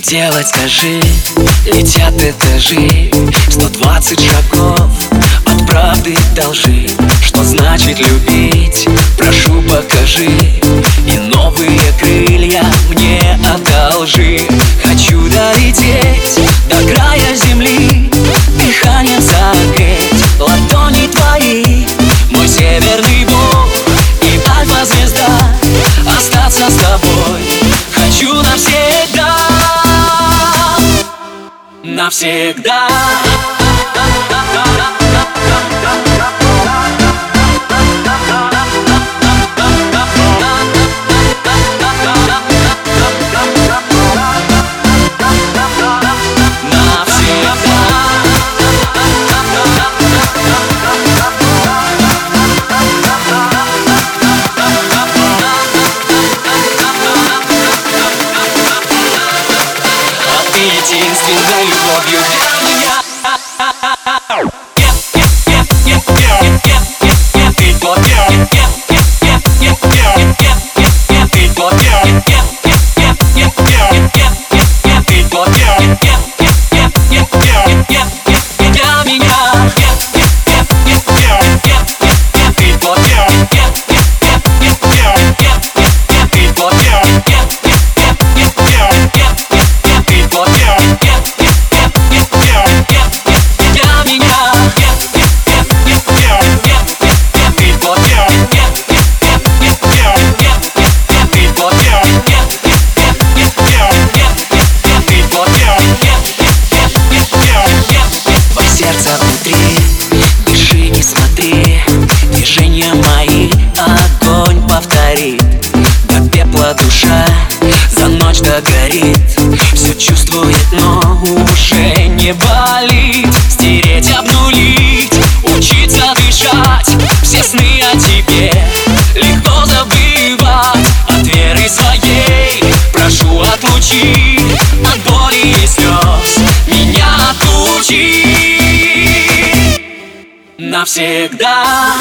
делать, скажи? Летят этажи, 120 шагов от правды до лжи. Что значит любить? Прошу, покажи. И новые крылья мне одолжи. Хочу долететь до края земли, дыханием согреть ладони твои. Мой северный бог и альфа-звезда, остаться с тобой хочу навсегда. Навсегда. Единственной любовью для меня. Ты тот, для меня. Дыши, не смотри, движения мои огонь повторит. До пепла душа за ночь догорит. Все чувствует, но уже не болит. Стереть, обнулить, учиться дышать. Все сны о тебе легко забывать. От веры своей прошу, отлучи от боли и слез меня отучи. Навсегда.